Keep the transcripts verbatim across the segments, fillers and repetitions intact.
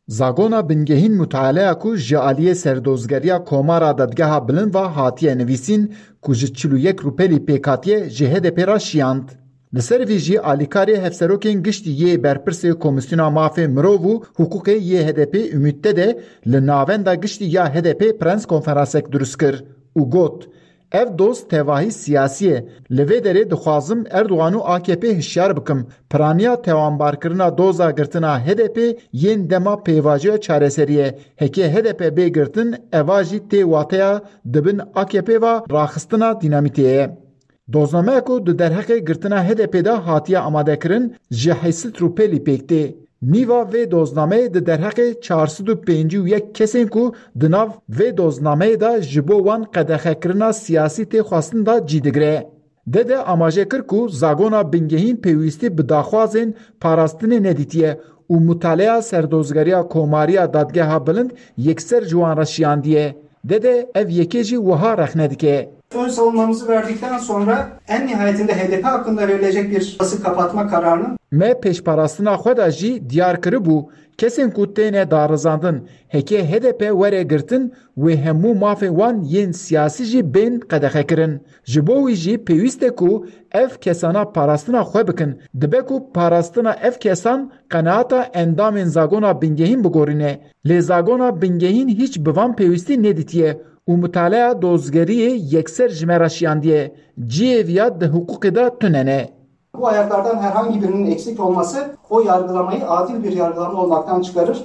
Zagona bingehîn mutaleya ku ji aliyê serdozgeriya Komara Dadgeha Bilind ve hatiye nivîsîn ku ji çil û yek rûpelî pêkhatiye ji H D P ra şiyand. Li ser vî jî alîkarê hevserokên giştî yê berpirsê Komîsyona Mafê Mirov û Hukukê yê H D P Ümît'te de li navenda giştî ya H D P prens konferansek durist kir û got ev dost tevahî siyasî ye. Li vê derê dixwazim Erdogan û A K P hişyar bikim. Piraniya tewanbarkirina doza girtina H D P yên dema pêvajoya çareseriyê. Hekê H D P bê girtin eva jî tê wateya dibin A K P ve raxistina dînamîtê ye. Doznameya ku di derheqê girtina H D P da hatiye amadekirin ji heysit rûpelî pêktê. Nîva vê doznameyê di derheqê çar sed û pêncî û yek kesên ku di nav vê doznameyê da ji bo wan qedexekirina siyasî tê xwastin da cî digire. De de amaje kir ku zagona bingehîn pêwîstî bi daxwazên parastinê nedîtiye û mutaleya serdozgeriya Komariya Dadgeha Bilind yekser ji wan re şiyandiye. De de ev yekê jî wiha rexne dike. Ön savunmamızı verdikten sonra en nihayetinde H D P hakkında verilecek bir bası kapatma kararının me pêşparastina xwe da jî diyar kiribû kesên ku têne darizandin hekê H D P were girtin wê hemû mafên wan yên siyasî jî bên qedexekirin. Ji bo wî jî pêwîst e ku ev kesana parastina xwe bikin. Dibe ku parastina ev kesan qenaata endamên zagona bingehîn bigorîne. Lê zagona bingehîn hiç bi van pêwîstî nedîtiye û mutaleya dozgeriyê yekser ji me re şiyandiye. Ciyê viya di hukukê da tunene. Bu ayaklardan herhangi birinin eksik olması o yargılamayı adil bir yargılama olmaktan çıkarır.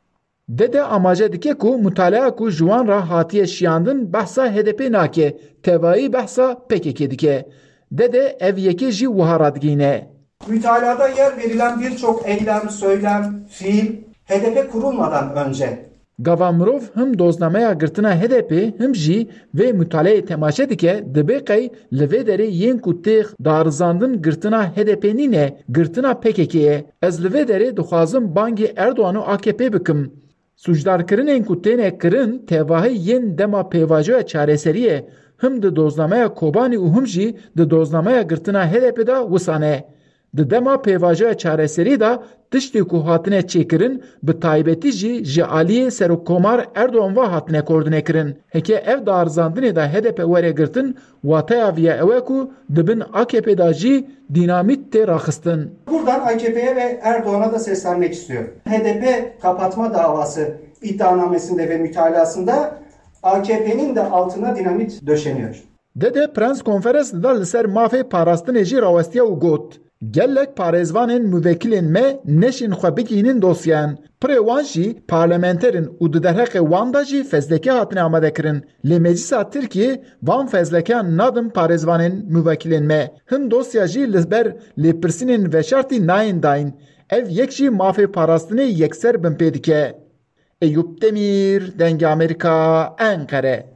Dede amaje dike ku mutalaya ku juwan ra hatiye şiyandin behsa H D P nake, tevayî behsa P K K dike. Dede ev yekê jî wiha radgîne. Mütalada yer verilen birçok eylem, söylem, fiil H D P kurulmadan önce Gava mirov him doznameya girtina H D P him jî vê mutaleyê temaşe dike dibe qey li vê derê yên ku tê darizandin girtina H D P nîne girtina P K K ye. Ez li vê derê dixwazim bangê Erdogan û A K P bikim. Suçdarkirinên ku têne kirin tevahî yên dema pêvajoya çareseriyê him di doznameya Kobanî û him jî di doznameya girtina H D P da wisane. Di dema pêvajoya çareserî da tiştê ku hatine çêkirin bi taybetî jî ji aliyê Serokkomar Erdogan ve hatine koordînekirin. Heke ev darizandinê da H D P were girtin wateya viya ew e ku dibin A K P da jî dînamît tê raxistin. Buradan A K P'ye ve Erdogan'a da seslenmek istiyorum. H D P kapatma davası iddianamesinde ve mütalasında A K P'nin de altına dinamit döşeniyor. Dede prens konferans da li ser mafê parastinê jî rawestiya û got. Gelek parêzvanên müvekkilên me neşin xwe bigînin dosyan. Pirê wan jî parlamenterin û di derheqê wan da jî fezleke hatine amadekirin. Lê Meclisa Tirkiye van fezlekeyan nadin parêzvanên müvekkilên me. Hin dosya jî li ber lêpirsînên veşartî nayên dayîn. Ev yek jî mafê parastinê yekser bin pê dike. Eyüp Demir, Dengê Amerîka, Ankara.